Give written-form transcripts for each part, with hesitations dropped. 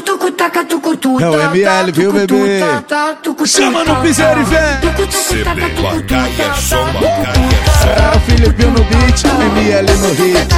É o ML, viu, bebê? Chama no piseiro e vem. CD Lacaia Som, Lacaia Som. É o Filipinho no beat, ML no hit.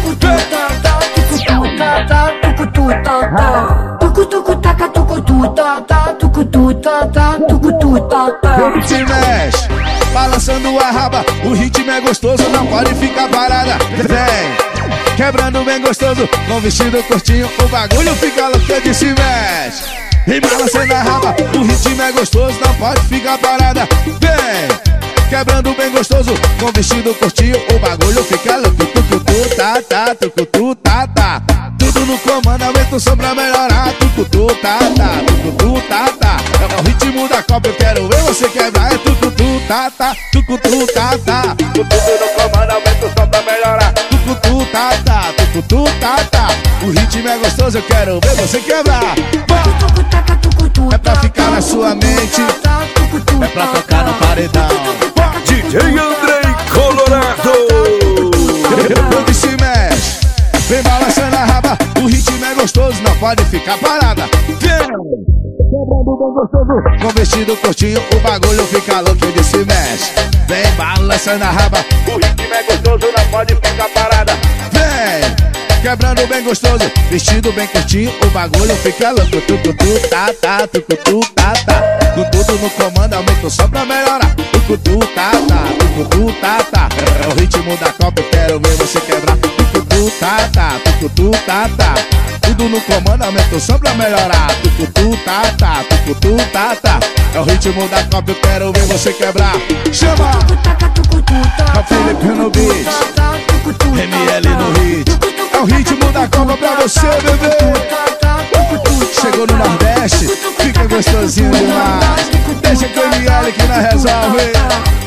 Se mexe, balançando a raba, o ritmo é gostoso, não pode ficar parada. Vem, quebrando bem gostoso, com vestido curtinho, o bagulho fica louco, eu disse mexe. E balançando a raba, o ritmo é gostoso, não pode ficar parada. Vem, quebrando bem gostoso, com vestido curtinho, o bagulho fica louco. Tucutu, tá, tucutu, tá. Tudo no comando, aumenta o som pra melhorar. Tucutu, tá, tucutu, tá. É o ritmo da Copa, eu quero ver você quebrar. É tucutu, tá, tucutu, tá. Tudo no comando, aumenta o som pra melhorar. Tucutu, tá. O ritmo é gostoso, eu quero ver você quebrar. É pra ficar na sua mente, é pra tocar no paredão. DJ Andrei Colorado. Eu se mexe, vem balançando a raba, o ritmo é gostoso, não pode ficar parada. Quebrando bem gostoso, com vestido curtinho, o bagulho fica louco, ele se mexe. Vem balançando a raba, o ritmo é gostoso, não pode ficar parada. Vem, quebrando bem gostoso, vestido bem curtinho, o bagulho fica louco. Tucutu, tá, tucutu, tá. Com tudo no comando, aumenta o som pra melhorar. Tucutu, tá, é o ritmo da Copa, eu quero ver você quebrar. Tucutu, tá. Tudo no comando, aumenta o som pra melhorar. Tucutu, tá. É o ritmo da Copa, eu quero ver você quebrar. Chama! É o Filipinho no beat, ML no hit. É o ritmo da Copa pra você, bebê. Chegou no Nordeste, fica gostosinho demais. Deixa que o ML que nós resolve.